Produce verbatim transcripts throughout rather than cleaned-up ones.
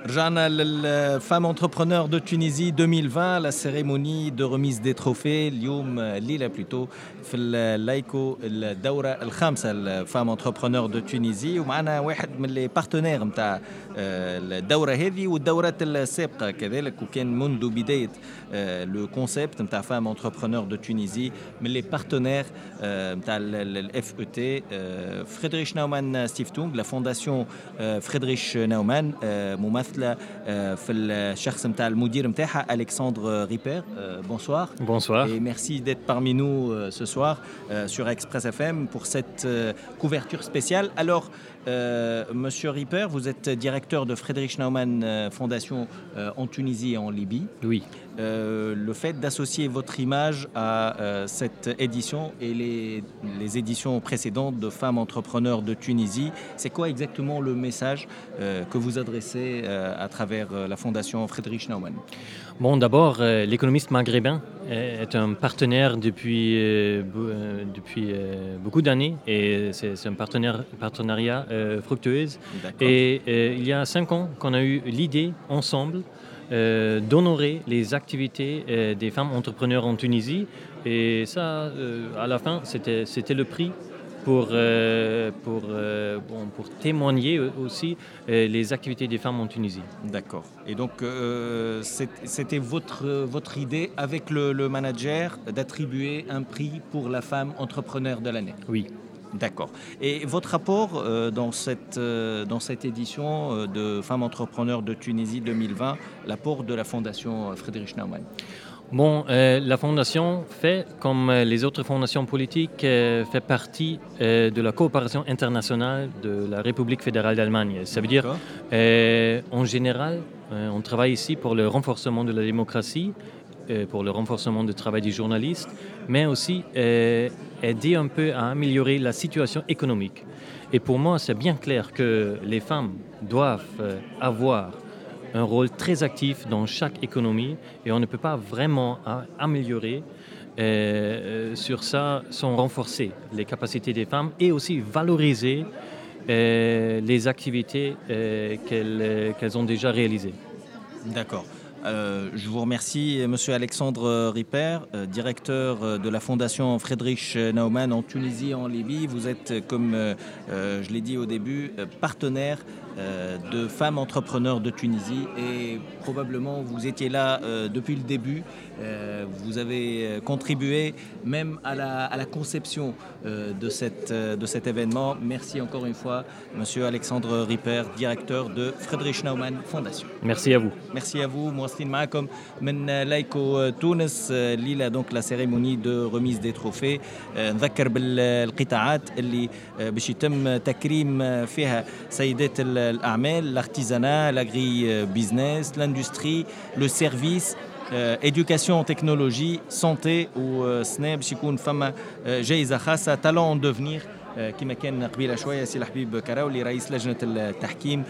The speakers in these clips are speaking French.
رجعنا للفام انتربرونور دو تونيزي ألفين وعشرين لا سيريموني دو ريميز دي تروفي اليوم الليله بلوتو في اللايكو الدوره الخامسه الفام انتربرونور دو تونيزي ومعنا واحد من لي بارتنير نتاع الدوره هذه والدورات السابقه كذلك وكان منذ بدايه لو كونسيبت نتاع فام انتربرونور دو تونيزي من لي بارتنير نتاع الاف او تي فريدريش ناومان ستيفتونغ لا فونداسيون فريدريش ناومان ممثله في الشخص نتاع المدير نتاعها Alexandre Ripper. Euh, bonsoir. Bonsoir. Et merci d'être parmi nous euh, ce soir euh, sur Express F M pour cette euh, couverture spéciale. Alors, euh, Monsieur Ripper, vous êtes directeur de Friedrich Naumann euh, Fondation euh, en Tunisie et en Libye. Oui. Euh, le fait d'associer votre image à euh, cette édition et les, les éditions précédentes de femmes entrepreneurs de Tunisie, c'est quoi exactement le message euh, que vous adressez euh, à travers euh, la fondation Friedrich Naumann? Bon, d'abord, euh, l'économiste maghrébin est un partenaire depuis, euh, depuis euh, beaucoup d'années et c'est, c'est un partenaire, partenariat euh, fructueux. Et euh, il y a cinq ans qu'on a eu l'idée ensemble Euh, d'honorer les activités euh, des femmes entrepreneurs en Tunisie. Et ça, euh, à la fin, c'était, c'était le prix pour, euh, pour, euh, bon, pour témoigner aussi euh, les activités des femmes en Tunisie. D'accord. Et donc, euh, c'était votre, votre idée avec le, le manager d'attribuer un prix pour la femme entrepreneur de l'année? Oui. D'accord. Et votre rapport euh, dans, cette, euh, dans cette édition euh, de Femmes entrepreneurs de Tunisie deux mille vingt, l'apport de la fondation Friedrich Naumann? Bon, euh, la fondation fait, comme les autres fondations politiques, euh, fait partie euh, de la coopération internationale de la République fédérale d'Allemagne. Ça veut dire, euh, en général, euh, on travaille ici pour le renforcement de la démocratie, pour le renforcement du travail des journalistes, mais aussi euh, aider un peu à améliorer la situation économique. Et pour moi, c'est bien clair que les femmes doivent euh, avoir un rôle très actif dans chaque économie et on ne peut pas vraiment améliorer euh, sur ça sans renforcer les capacités des femmes et aussi valoriser euh, les activités euh, qu'elles, qu'elles ont déjà réalisées. D'accord. Euh, je vous remercie, Monsieur Alexandre Ripper, euh, directeur de la fondation Friedrich Naumann en Tunisie et en Libye. Vous êtes, comme euh, je l'ai dit au début, partenaire euh, de femmes entrepreneurs de Tunisie et probablement vous étiez là euh, depuis le début. Euh, vous avez contribué même à la, à la conception euh, de, cette, de cet événement. Merci encore une fois, Monsieur Alexandre Ripper, directeur de Friedrich Naumann Fondation. Merci à vous. Merci à vous. مواصلين معكم من لايكو تونس الليله دونك لا سيريموني دو ريميز دي تروفي. نذكر بالقطاعات اللي باش يتم تكريم فيها سيدات الاعمال الارتيزانا لاغري بيزنس لاندستري لو سيرفيس éducation technologie santé وسنا باش يكون فما جائزه خاصه talent en devenir كما كان قبيله شويه سي الحبيب كراولي رئيس لجنه التحكيم.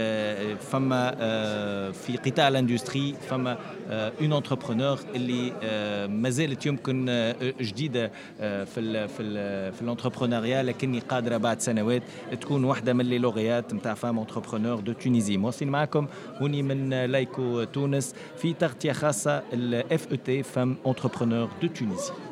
فما في قطاع الاندستري فما اون انتربرونور اللي ما زالت يمكن جديده في ال في ال في الانتربرونيا لكني قادره بعد سنوات تكون واحده من لي لوغيات نتاع فام انتربرونور دو تونيزي. مواصلين معكم هوني من لايكو تونس في تغطيه خاصه الاف او تي فام انتربرونور دو تونيزي.